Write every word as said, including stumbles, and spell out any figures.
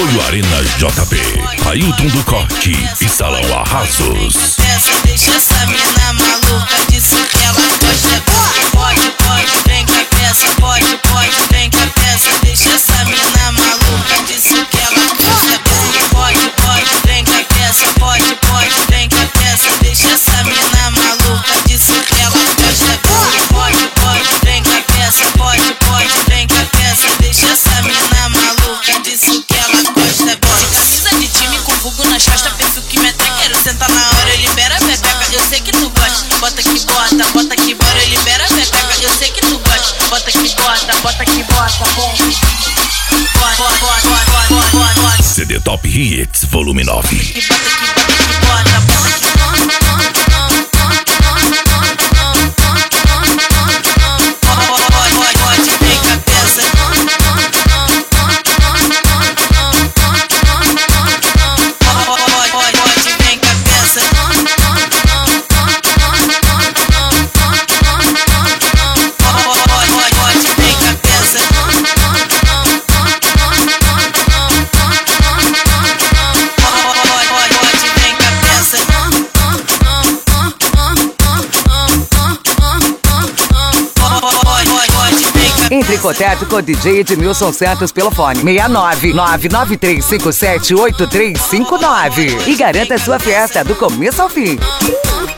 Apoio Arena J P, Ailton do Corte e Salão Arrasos. Deixa essa mina maluca, disse que ela gosta. Pode, pode, vem com a peça. Pode, pode, vem com a peça. Deixa essa mina maluca, disse que ela gosta. Pode, pode, vem com a peça. Pode, pode, vem com a peça. Deixa essa mina maluca, disse que ela gosta. Pode, pode, vem com a peça. Pode, pode, vem com a peça. Deixa essa mina maluca, disse que ela gosta. Pode, camisa de time com vulgo nas costas, perfil que me atrai. Quero sentar na hora, ele libera a pepeca. Eu sei que tu gosta, bota que bota, bota que bora, ele libera a pepeca. Eu sei que tu gosta, bota que bota, bota que bota, bom. Bota, bota, bota, bota, bota, bota. C D Top Hits, volume nove. Que bota, que bota, que bota, bota que pode, vem com a peça. Pode, vem com a peça. Pode, vem com a peça. Entre em contato com o D J Edmilson Santos pelo fone seis nove nove nove três cinco sete oito três cinco nove e garanta sua festa do começo ao fim.